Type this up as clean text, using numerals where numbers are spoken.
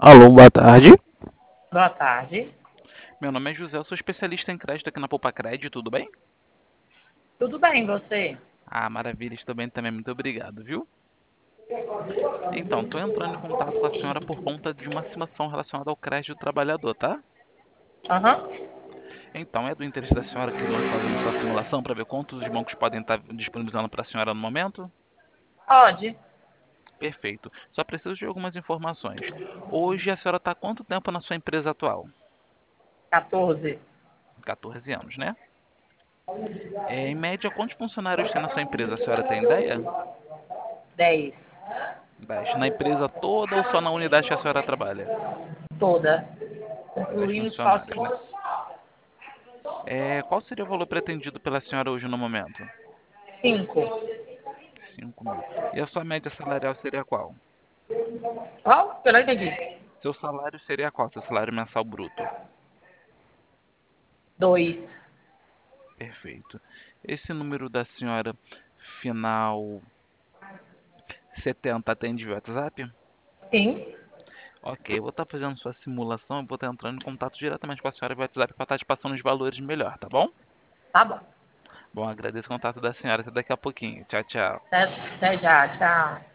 Alô, boa tarde. Boa tarde. Meu nome é José, eu sou especialista em crédito aqui na Poupa tudo bem? Tudo bem, você? Ah, maravilha, estou bem também, muito obrigado, viu? Então, estou entrando em contato com a senhora por conta de uma situação relacionada ao crédito do trabalhador, tá? Aham. Então, é do interesse da senhora que nós fazemos sua simulação para ver quantos os bancos podem estar disponibilizando para a senhora no momento? Pode. Perfeito. Só preciso de algumas informações. Hoje a senhora está há quanto tempo na sua empresa atual? 14. 14 anos, né? Em média, quantos funcionários tem na sua empresa? A senhora tem ideia? 10. 10. Na empresa toda ou só na unidade que a senhora trabalha? Toda. 10 Incluindo funcionários, né? sócios. Qual seria o valor pretendido pela senhora hoje no momento? 5. 5 mil. E a sua média salarial seria qual? Qual? Eu não entendi. Seu salário seria qual? Seu salário mensal bruto? 2. Perfeito. Esse número da senhora final 70 atende via WhatsApp? Sim. Ok, eu vou estar fazendo sua simulação e vou estar entrando em contato diretamente com a senhora via WhatsApp para estar te passando os valores melhor, tá bom? Tá bom. Bom, agradeço o contato da senhora. Até daqui a pouquinho. Tchau, tchau. Até já. Tchau.